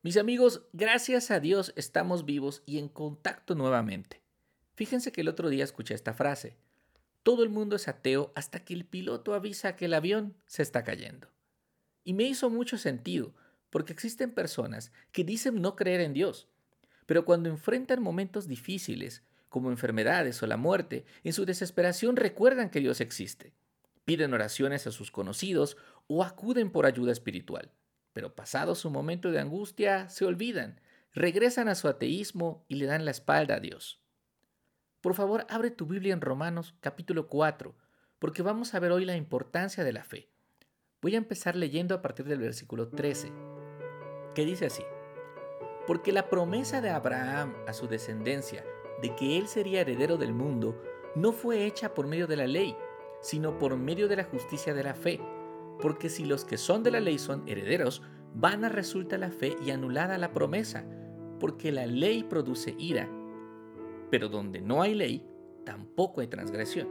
Mis amigos, gracias a Dios estamos vivos y en contacto nuevamente. Fíjense que el otro día escuché esta frase. Todo el mundo es ateo hasta que el piloto avisa que el avión se está cayendo. Y me hizo mucho sentido, porque existen personas que dicen no creer en Dios, pero cuando enfrentan momentos difíciles, como enfermedades o la muerte, en su desesperación recuerdan que Dios existe. Piden oraciones a sus conocidos o acuden por ayuda espiritual. Pero pasado su momento de angustia, se olvidan, regresan a su ateísmo y le dan la espalda a Dios. Por favor, abre tu Biblia en Romanos capítulo 4, porque vamos a ver hoy la importancia de la fe. Voy a empezar leyendo a partir del versículo 13, que dice así: Porque la promesa de Abraham a su descendencia de que él sería heredero del mundo no fue hecha por medio de la ley, sino por medio de la justicia de la fe. Porque si los que son de la ley son herederos, vana resulta la fe y anulada la promesa, porque la ley produce ira, pero donde no hay ley, tampoco hay transgresión.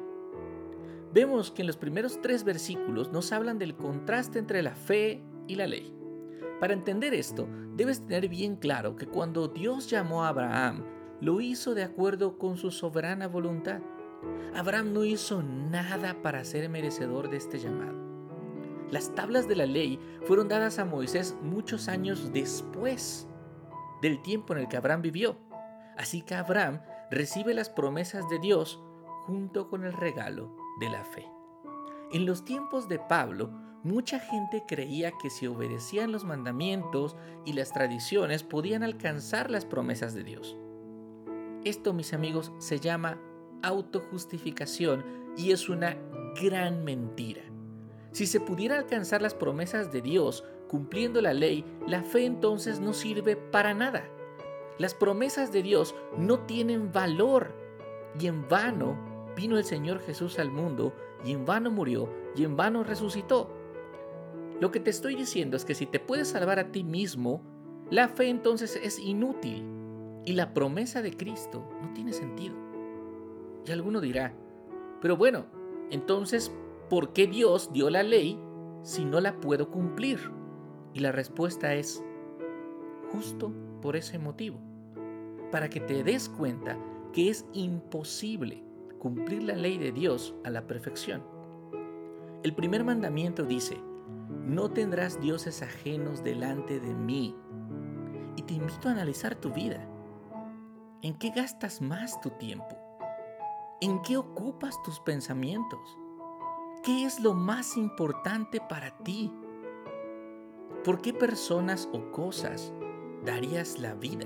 Vemos que en los primeros 3 versículos nos hablan del contraste entre la fe y la ley. Para entender esto, debes tener bien claro que cuando Dios llamó a Abraham, lo hizo de acuerdo con su soberana voluntad. Abraham no hizo nada para ser merecedor de este llamado. Las tablas de la ley fueron dadas a Moisés muchos años después del tiempo en el que Abraham vivió. Así que Abraham recibe las promesas de Dios junto con el regalo de la fe. En los tiempos de Pablo, mucha gente creía que si obedecían los mandamientos y las tradiciones podían alcanzar las promesas de Dios. Esto, mis amigos, se llama autojustificación y es una gran mentira. Si se pudiera alcanzar las promesas de Dios cumpliendo la ley, la fe entonces no sirve para nada. Las promesas de Dios no tienen valor y en vano vino el Señor Jesús al mundo y en vano murió y en vano resucitó. Lo que te estoy diciendo es que si te puedes salvar a ti mismo, la fe entonces es inútil y la promesa de Cristo no tiene sentido. Y alguno dirá, pero bueno, entonces, ¿por qué Dios dio la ley si no la puedo cumplir? Y la respuesta es justo por ese motivo, para que te des cuenta que es imposible cumplir la ley de Dios a la perfección. El primer mandamiento dice, no tendrás dioses ajenos delante de mí. Y te invito a analizar tu vida. ¿En qué gastas más tu tiempo? ¿En qué ocupas tus pensamientos? ¿Qué es lo más importante para ti? ¿Por qué personas o cosas darías la vida?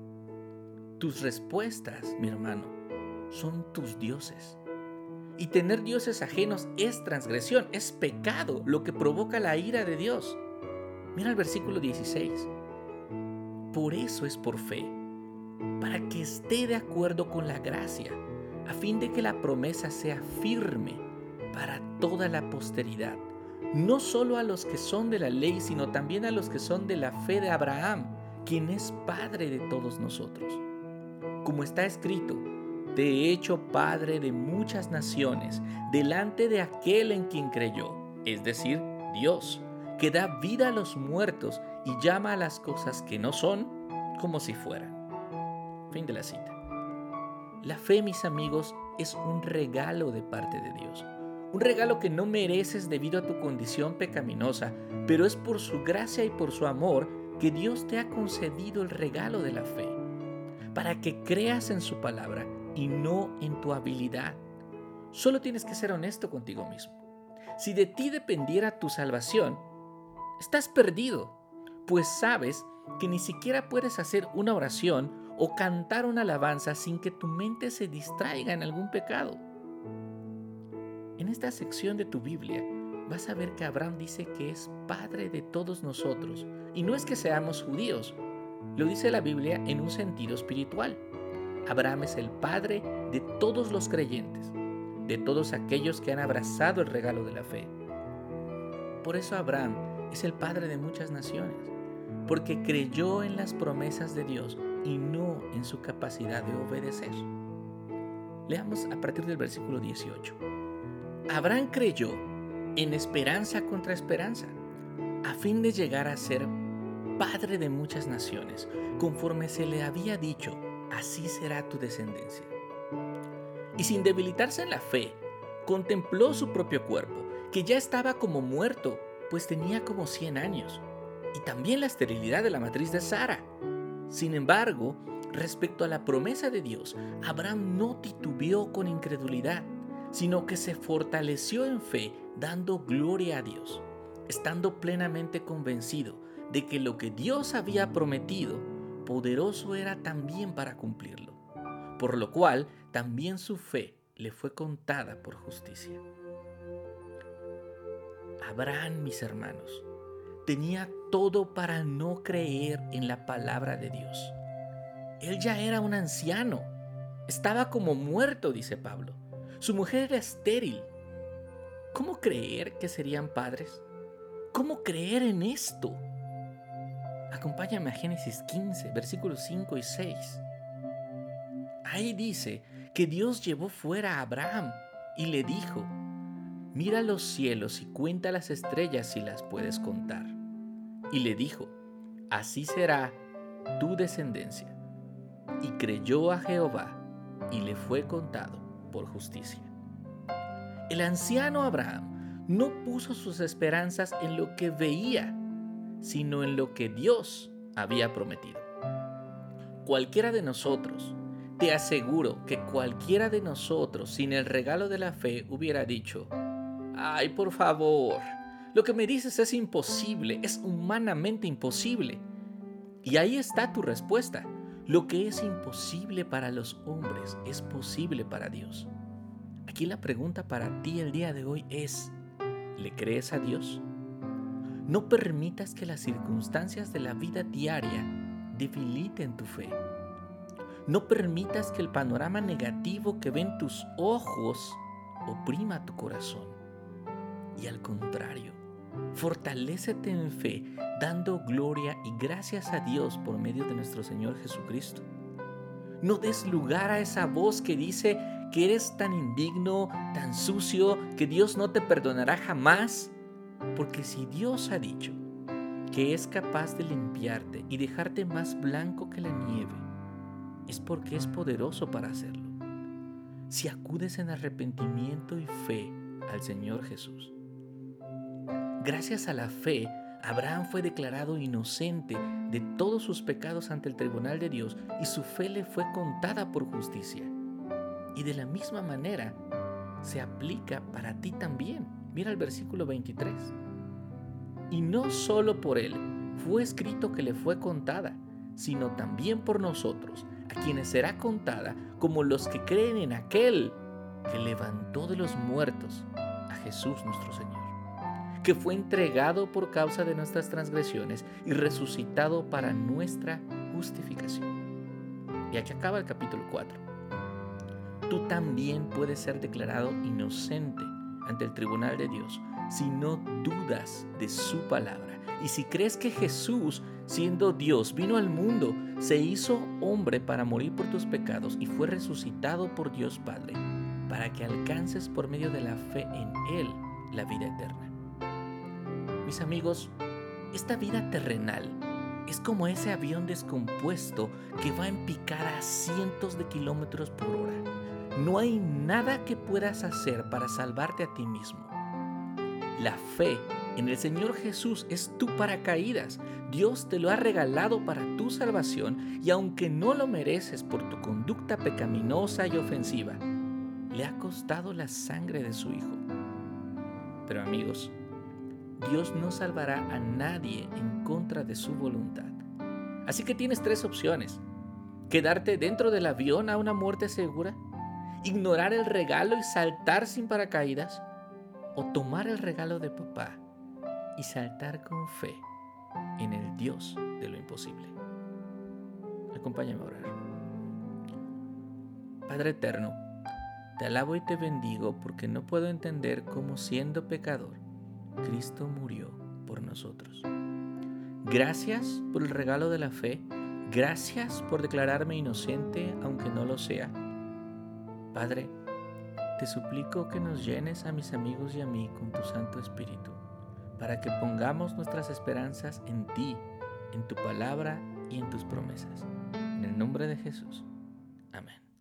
Tus respuestas, mi hermano, son tus dioses. Y tener dioses ajenos es transgresión, es pecado, lo que provoca la ira de Dios. Mira el versículo 16. Por eso es por fe, para que esté de acuerdo con la gracia, a fin de que la promesa sea firme para toda la posteridad, no solo a los que son de la ley, sino también a los que son de la fe de Abraham, quien es Padre de todos nosotros. Como está escrito, te he hecho padre de muchas naciones, delante de aquel en quien creyó, es decir, Dios, que da vida a los muertos y llama a las cosas que no son como si fueran. Fin de la cita. La fe, mis amigos, es un regalo de parte de Dios. Un regalo que no mereces debido a tu condición pecaminosa, pero es por su gracia y por su amor que Dios te ha concedido el regalo de la fe, para que creas en su palabra y no en tu habilidad. Solo tienes que ser honesto contigo mismo. Si de ti dependiera tu salvación, estás perdido, pues sabes que ni siquiera puedes hacer una oración o cantar una alabanza sin que tu mente se distraiga en algún pecado. En esta sección de tu Biblia vas a ver que Abraham dice que es padre de todos nosotros, y no es que seamos judíos, lo dice la Biblia en un sentido espiritual. Abraham es el padre de todos los creyentes, de todos aquellos que han abrazado el regalo de la fe. Por eso Abraham es el padre de muchas naciones, porque creyó en las promesas de Dios y no en su capacidad de obedecer. Leamos a partir del versículo 18. Abraham creyó en esperanza contra esperanza, a fin de llegar a ser padre de muchas naciones, conforme se le había dicho, así será tu descendencia. Y sin debilitarse en la fe, contempló su propio cuerpo, que ya estaba como muerto, pues tenía como 100 años, y también la esterilidad de la matriz de Sara. Sin embargo, respecto a la promesa de Dios, Abraham no titubeó con incredulidad, sino que se fortaleció en fe, dando gloria a Dios, estando plenamente convencido de que lo que Dios había prometido, poderoso era también para cumplirlo, por lo cual también su fe le fue contada por justicia. Abraham, mis hermanos, tenía todo para no creer en la palabra de Dios. Él ya era un anciano, estaba como muerto, dice Pablo. Su mujer era estéril. ¿Cómo creer que serían padres? ¿Cómo creer en esto? Acompáñame a Génesis 15, versículos 5 y 6. Ahí dice que Dios llevó fuera a Abraham y le dijo: mira los cielos y cuenta las estrellas si las puedes contar. Y le dijo: así será tu descendencia. Y creyó a Jehová y le fue contado por justicia. El anciano Abraham no puso sus esperanzas en lo que veía, sino en lo que Dios había prometido. Cualquiera de nosotros, te aseguro que cualquiera de nosotros sin el regalo de la fe hubiera dicho: ay, por favor, lo que me dices es imposible, es humanamente imposible. Y ahí está tu respuesta. Lo que es imposible para los hombres es posible para Dios. Aquí la pregunta para ti el día de hoy es: ¿le crees a Dios? No permitas que las circunstancias de la vida diaria debiliten tu fe. No permitas que el panorama negativo que ven tus ojos oprima tu corazón. Y al contrario, fortalécete en fe, dando gloria y gracias a Dios por medio de nuestro Señor Jesucristo. No des lugar a esa voz que dice que eres tan indigno, tan sucio, que Dios no te perdonará jamás. Porque si Dios ha dicho que es capaz de limpiarte y dejarte más blanco que la nieve, es porque es poderoso para hacerlo. Si acudes en arrepentimiento y fe al Señor Jesús. Gracias a la fe, Abraham fue declarado inocente de todos sus pecados ante el tribunal de Dios y su fe le fue contada por justicia. Y de la misma manera se aplica para ti también. Mira el versículo 23. Y no solo por él fue escrito que le fue contada, sino también por nosotros, a quienes será contada como los que creen en aquel que levantó de los muertos a Jesús nuestro Señor, que fue entregado por causa de nuestras transgresiones y resucitado para nuestra justificación. Y aquí acaba el capítulo 4. Tú también puedes ser declarado inocente ante el tribunal de Dios si no dudas de su palabra y si crees que Jesús, siendo Dios, vino al mundo, se hizo hombre para morir por tus pecados y fue resucitado por Dios Padre, para que alcances por medio de la fe en Él la vida eterna. Mis amigos, esta vida terrenal es como ese avión descompuesto que va en picada a cientos de kilómetros por hora. No hay nada que puedas hacer para salvarte a ti mismo. La fe en el Señor Jesús es tu paracaídas. Dios te lo ha regalado para tu salvación y aunque no lo mereces por tu conducta pecaminosa y ofensiva, le ha costado la sangre de su Hijo. Pero amigos, Dios no salvará a nadie en contra de su voluntad. Así que tienes 3 opciones: quedarte dentro del avión a una muerte segura, ignorar el regalo y saltar sin paracaídas, o tomar el regalo de papá y saltar con fe en el Dios de lo imposible. Acompáñame a orar. Padre eterno, te alabo y te bendigo porque no puedo entender cómo, siendo pecador, Cristo murió por nosotros. Gracias por el regalo de la fe. Gracias por declararme inocente aunque no lo sea. Padre, te suplico que nos llenes a mis amigos y a mí con tu Santo Espíritu, para que pongamos nuestras esperanzas en ti en tu palabra y en tus promesas. En el nombre de Jesús. Amén.